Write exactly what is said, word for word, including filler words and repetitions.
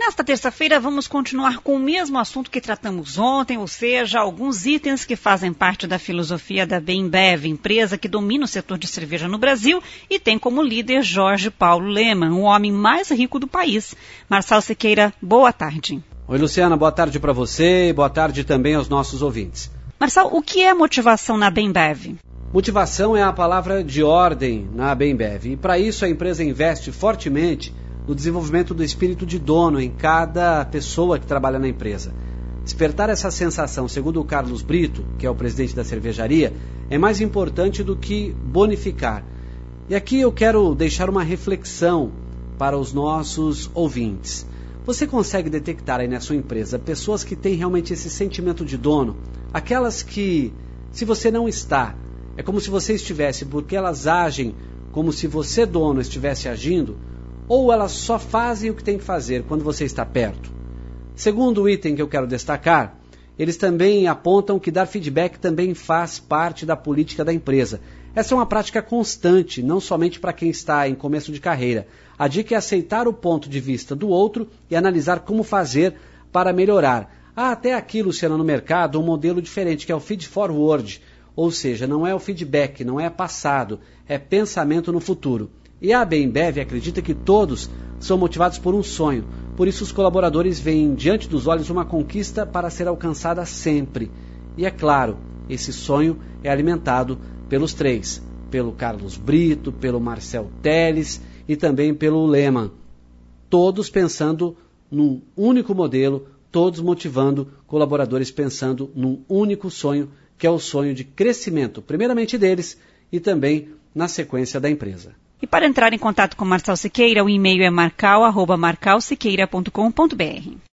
nesta terça-feira vamos continuar com o mesmo assunto que tratamos ontem, ou seja, alguns itens que fazem parte da filosofia da Bembev, empresa que domina o setor de cerveja no Brasil e tem como líder Jorge Paulo Lemann, o homem mais rico do país. Marçal Siqueira, boa tarde. Oi, Luciana, boa tarde para você e boa tarde também aos nossos ouvintes. Marçal, o que é motivação na Bembev? Motivação é a palavra de ordem na Bembev e para isso a empresa investe fortemente no desenvolvimento do espírito de dono em cada pessoa que trabalha na empresa. Despertar essa sensação, segundo o Carlos Brito, que é o presidente da cervejaria, é mais importante do que bonificar. E aqui eu quero deixar uma reflexão para os nossos ouvintes. Você consegue detectar aí na sua empresa pessoas que têm realmente esse sentimento de dono? Aquelas que, se você não está, é como se você estivesse, porque elas agem como se você, dono, estivesse agindo, ou elas só fazem o que tem que fazer quando você está perto? Segundo item que eu quero destacar, eles também apontam que dar feedback também faz parte da política da empresa. Essa é uma prática constante, não somente para quem está em começo de carreira. A dica é aceitar o ponto de vista do outro e analisar como fazer para melhorar. Há até aqui, Luciana, no mercado, um modelo diferente, que é o feed forward, ou seja, não é o feedback, não é passado, é pensamento no futuro. E a Bembev acredita que todos são motivados por um sonho. Por isso os colaboradores veem diante dos olhos uma conquista para ser alcançada sempre. E é claro, esse sonho é alimentado pelos três. Pelo Carlos Brito, pelo Marcel Teles e também pelo Lemann. Todos pensando num único modelo, todos motivando colaboradores pensando num único sonho, que é o sonho de crescimento, primeiramente deles e também na sequência da empresa. E para entrar em contato com Marçal Siqueira, o e-mail é marcal arroba marcal siqueira ponto com ponto br.